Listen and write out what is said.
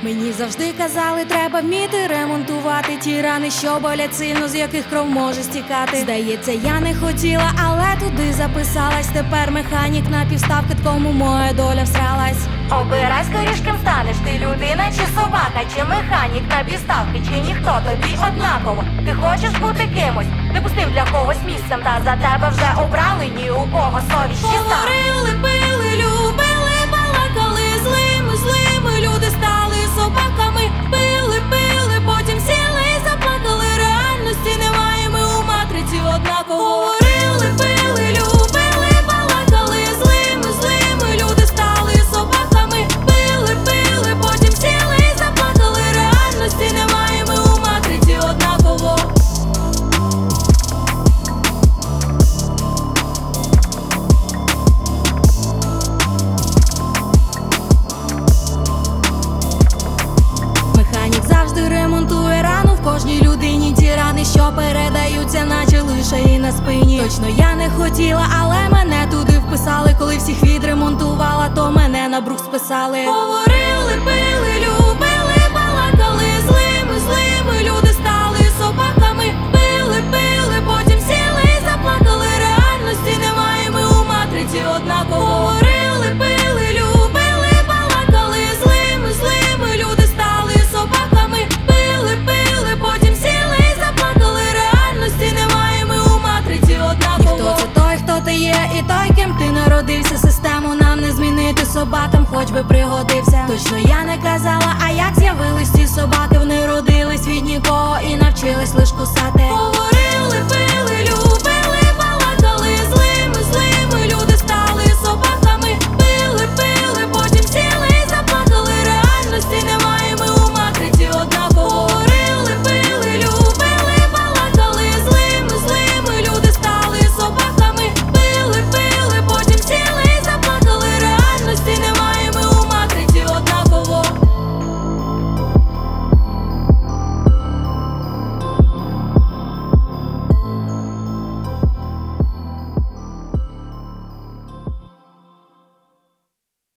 Мені завжди казали, треба вміти ремонтувати ті рани, що болять сильно, з яких кров може стікати. Здається, я не хотіла, але туди записалась. Тепер механік на півставки, кому моя доля всралась. Обирай скоріш, ким станеш, ти людина чи собака, чи механік на півставки, чи ніхто тобі однаково. Ти хочеш бути кимось, непустим для когось місцем, та за тебе вже обрали, ні у кого совість чиста. Говорили, пили, любили, балакали, злими люди стали собаками. Пили, потім сіли і заплакали. Реальності немає, ми у матриці однаково. Говорили, пили, любили, балакали, злими люди стали собаками. Пили, потім сіли і заплакали. Реальності немає, ми у матриці однаково. Механік завжди ремонтує рану в кожній людині. Ті рани, що передаються, наче лише і на спині. Точно я не хотіла, але мене туди вписали. Коли всіх відремонтувала, то мене на брук списали. Говорили, пили, любили, балакали, злими люди стали собаками. Пили, потім сіли і заплакали. Реальності немає, ми у матриці однаково. Говорили, пили, любили, балакали, злими люди стали собаками. Пили, потім сіли і заплакали. Реальності немає, ми у матриці однаково. Ніхто це той, хто ти є, і той, ким ти народився. Систему нам не змінити, собакам хоч би пригодився. Точно я не казала, а як з'явились ці собаки? Вони родились від нікого і навчились лиш кусати.